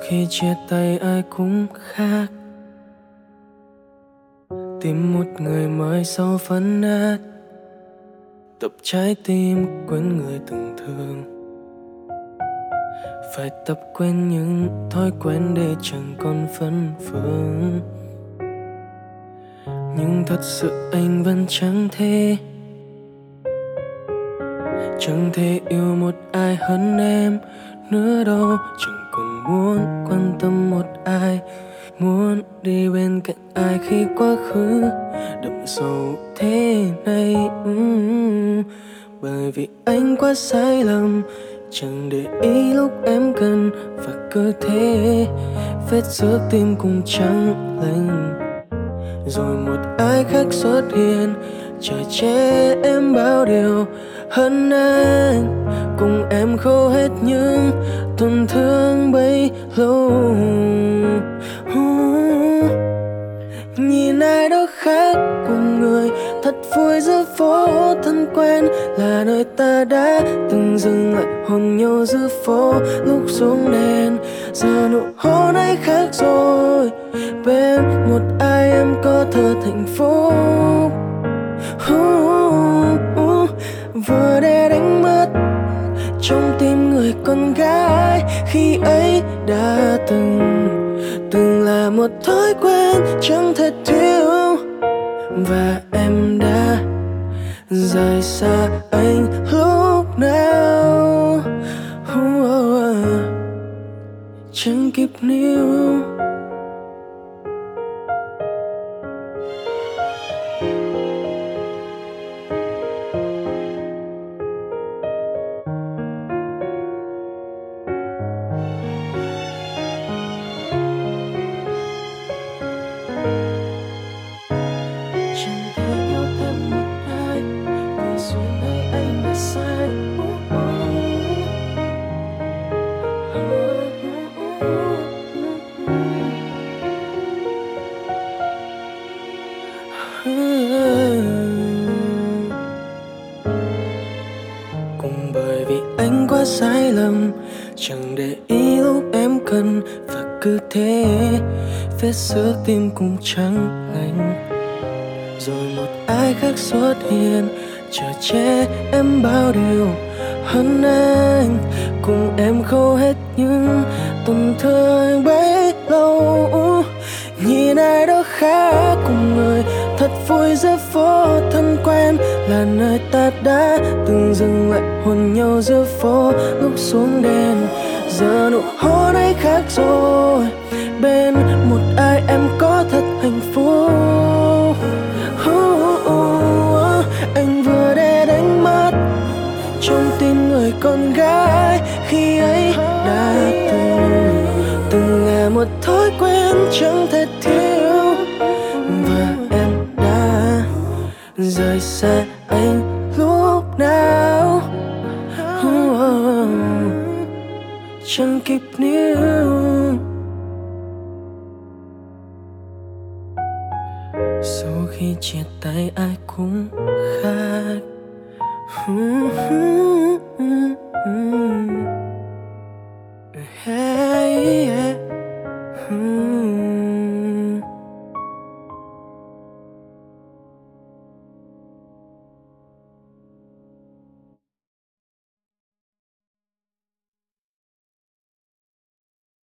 khi chia tay ai cũng khác, tìm một người mới sau phấn nát, tập trái tim quên người từng thương. Phải tập quên những thói quen để chẳng còn phân phương. Nhưng thật sự anh vẫn chẳng thể yêu một ai hơn em nữa đâu. Chẳng còn muốn quan tâm một ai, muốn đi bên cạnh ai khi quá khứ đậm sâu thế này. Bởi vì anh quá sai lầm, chẳng để ý lúc em cần, và cứ thế vết xước tim cũng chẳng lành. Rồi một ai khác xuất hiện, chở che em bao điều hơn anh. Cùng em khâu hết những tổn thương bấy lâu. Nhìn ai đó khác cùng người thật vui giữa phố thân quen, là nơi ta đã từng dừng lại hôn nhau giữa phố lúc xuống đèn. Giờ nụ hôn ấy khác rồi, bên một ai em có thật hạnh phúc. Vừa để đánh mất trong tim người con gái khi ấy đã từng là một thói quen chẳng thể thiếu. Và em đã rời xa anh lúc nào chẳng kịp níu. Cũng bởi vì anh quá sai lầm, chẳng để ý lúc em cần, và cứ thế vết xước tim cũng chẳng lành. Rồi một ai khác xuất hiện, chở che em bao điều hơn anh. Cùng em khâu hết những tổn thương bấy lâu. Nhìn ai đó khác cùng người thật vui giữa phố thân quen, là nơi ta đã từng dừng lại hôn nhau giữa phố lúc xuống đèn. Giờ nụ hôn ấy khác rồi, bên một ai em có thật hạnh phúc. Anh vừa để đánh mất trong tim người con gái khi ấy đã từng là một thói quen chẳng thể thiếu. Và em đã rời xa anh lúc nào chẳng kịp níu. Sau khi chia tay ai cũng khác.